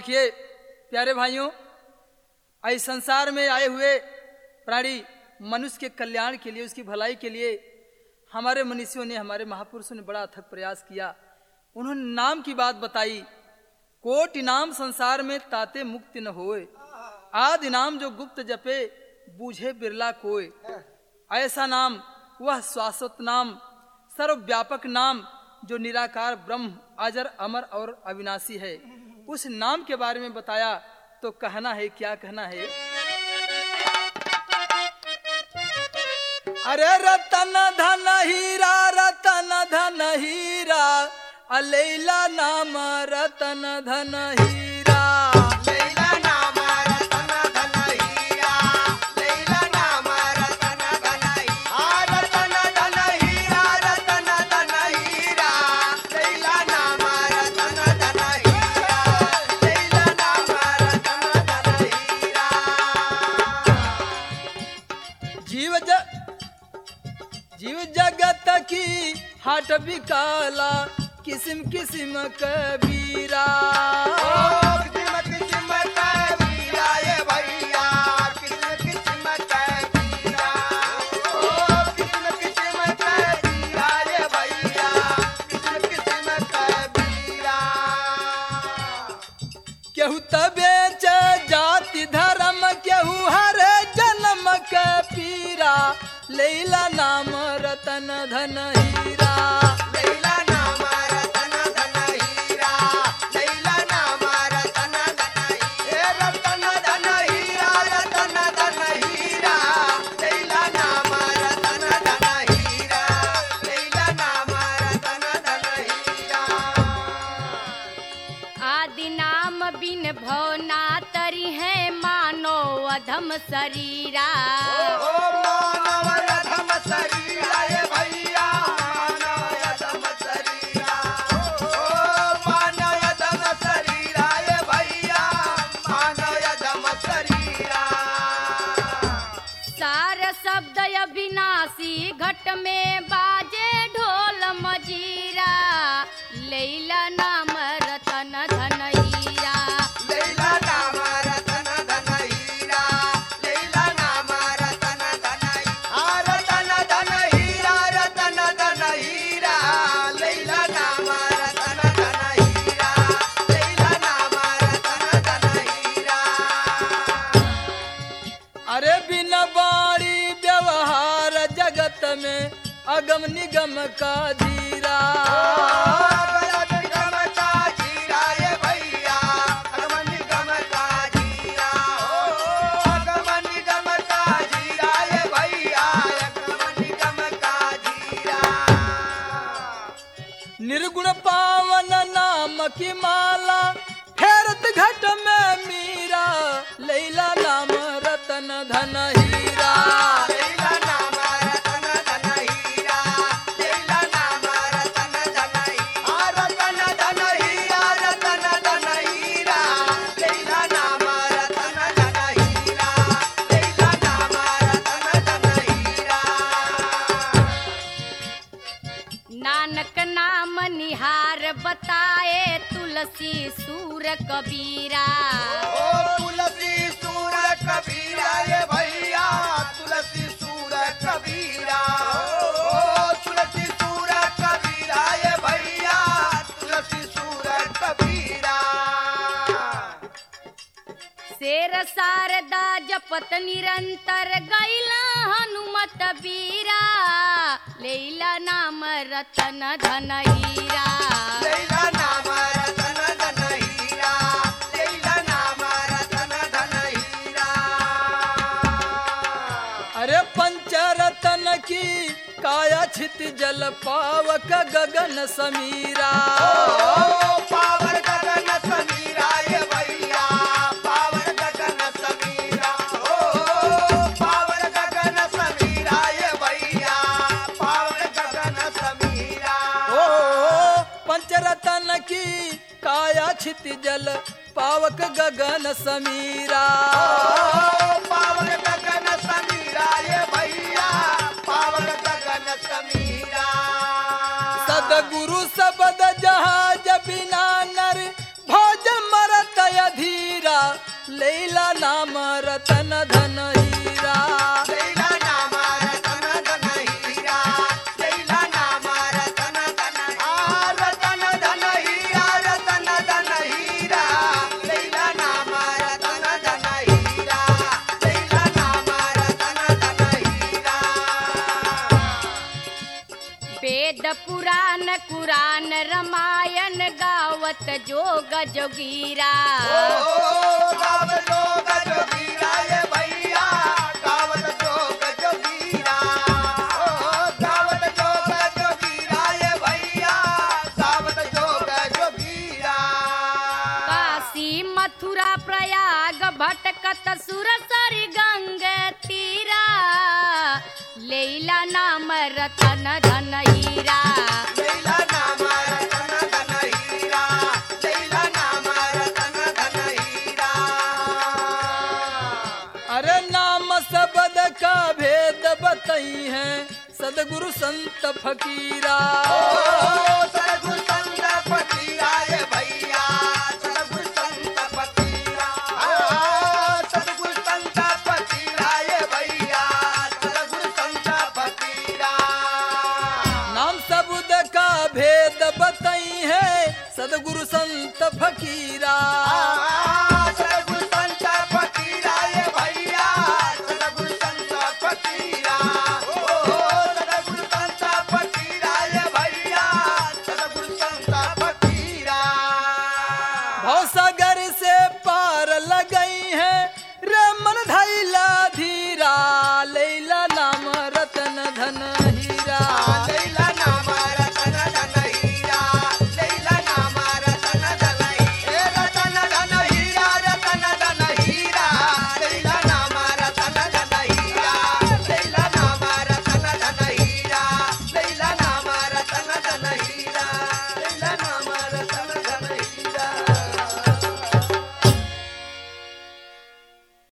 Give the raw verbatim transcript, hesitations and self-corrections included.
देखिए प्यारे भाइयों, इस संसार में आए हुए प्राणी मनुष्य के कल्याण के लिए, उसकी भलाई के लिए हमारे मनीषियों ने, हमारे महापुरुषों ने बड़ा अथक प्रयास किया। उन्होंने नाम की बात बताई। कोटि नाम संसार में ताते मुक्ति न होए, आदि नाम जो गुप्त जपे बूझे बिरला कोय। ऐसा नाम, वह शाश्वत नाम, सर्वव्यापक नाम जो निराकार ब्रह्म, अजर, अमर और अविनाशी है, उस नाम के बारे में बताया। तो कहना है, क्या कहना है? अरे रतन धन हीरा, रतन धन हीरा, अलैला नाम रतन धन हीरा। लैला नाम रतन धन हीरा, लैला नाम रतन धन हीरा, रतन धन हीरा, रतन धन हीरा, लैला नाम रतन धन हीरा, लैला नाम रतन धन हीरा। जीव ज जीव जगत की हाट बिकाला, किस्म किस्म कबीरा। ओ किस्म किस्म कबीरा ये भैया, किस्म किस्म कबीरा। ओ किस्म किस्म कबीरा ये भैया, किस्म किस्म कबीरा। केहू तबेच जाति धर्म, केहू हर जन्म के पीरा, लैला नाम रतन धन हीरा। लैला नाम रतन धन हीरा, लैला नाम रतन धन हीरा, रतन धन हीरा, रतन धन हीरा, लैला नाम रतन धन हीरा, लैला नाम रतन धन हीरा। आदि नाम बिन भवना तरी है, मानो अधम शरीरा। ओ मानव अधम शरीरा ये भैया, मानव अधम शरीरा। ओ मानव अधम शरीरा ये भैया, मानव अधम शरीरा। सार शब्द अविनाशी, घट में बाजे ढोल मजीरा, लैला नाम रतन धन हीरा। लैला नाम रतन धन हीरा, लैला नाम रतन धन हीरा, रतन धन हीरा, रतन धन हीरा, लैला नाम रतन धन हीरा, लैला नाम रतन धन हीरा। अरे बिन बाणी व्यवहार जगत में, अगम निगम का धीरा। अगम निगम का जीरा ये भैया, अगम निगम का जीरा। ओ अगम निगम का जीरा ये भैया, अगम निगम का जीरा। निर्गुण पावन नाम की माला, फेरत घट में मीरा, लैला नाम रतन धन हीरा। लैला नाम रतन धन हीरा, लैला नाम रतन धन हीरा, रतन धन हीरा, रतन धन हीरा, लैला नाम रतन धन हीरा, लैला नाम रतन धन हीरा। नानक नाम निहार बताए, तुलसी सूर कबीरा। ओ तुलसी सूर कबीरा ये भैया, तुलसी सूर कबीरा। ओ तुलसी सूर कबीरा ये भैया, तुलसी सूर कबीरा। शेर शारदा जपत निरंतर, गैला हनुमत बीरा, लैला नाम रतन धन हीरा। लैला नाम रतन धन हीरा, लैला नाम रतन धन हीरा। अरे पंचरतन की काया छित जल, पावक गगन समीरा। ओ पावन गगन समीरा ये भैया, पावन गगन समीरा। ओ पावन गगन समीरा ये भैया, पावन गगन समीरा। ओ पंचरतन की काया छित जल, पावक गगन समीरा। ओ पावन गगन समीरा ये भैया, पावन गगन समीरा। सदगुरु सबद जहाज बिना नर, भोज मरत रतन धन हीरा। लैला नाम रतन धन हीरा, लैला नाम रतन धन आ रतन धन हीरा, रतन धन हीरा, लैला नाम रतन धन हीरा, लैला नाम रतन धन हीरा। वेद पुराण कुरान रामायण गावत जोग जोगीरा। गावत जोग जोगीरा ये भैया, गावत जोग जोगीरा, गावत जोग जोगीरा ये भैया, गावत जोग जोगीरा। काशी मथुरा प्रयाग भटकत सुरसरी गंग तीरा। लैला नाम रतन धन हीरा। लैला नाम रतन धन हीरा, लैला नाम रतन धन हीरा। अरे नाम शब्द का भेद बताई है सदगुरु संत फकीरा। सदगुरु संत फकीरा ये भैया, सदगुरु संत फकीरा, सदगुरु संत फकीरा ये भैया, सदगुरु संत फकीरा। नाम शब्द का भेद बताई है सदगुरु संत फकीरा। सदगुरु संत फकीरा ये भैया, सदगुरु संत फकीरा, सदगुरु संत फकीरा ये भैया, सदगुरु संत फकीरा। भवसागर